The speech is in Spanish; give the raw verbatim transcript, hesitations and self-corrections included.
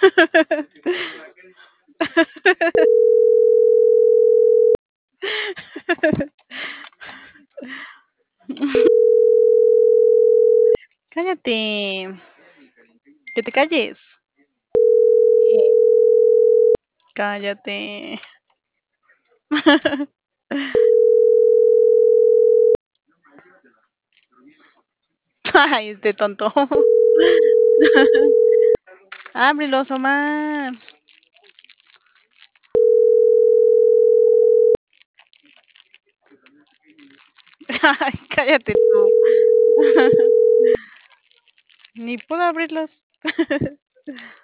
Cállate, que te calles. Cállate. Ay, este tonto. Ábrelo, Omar. Ay, cállate tú. Ni puedo abrirlos.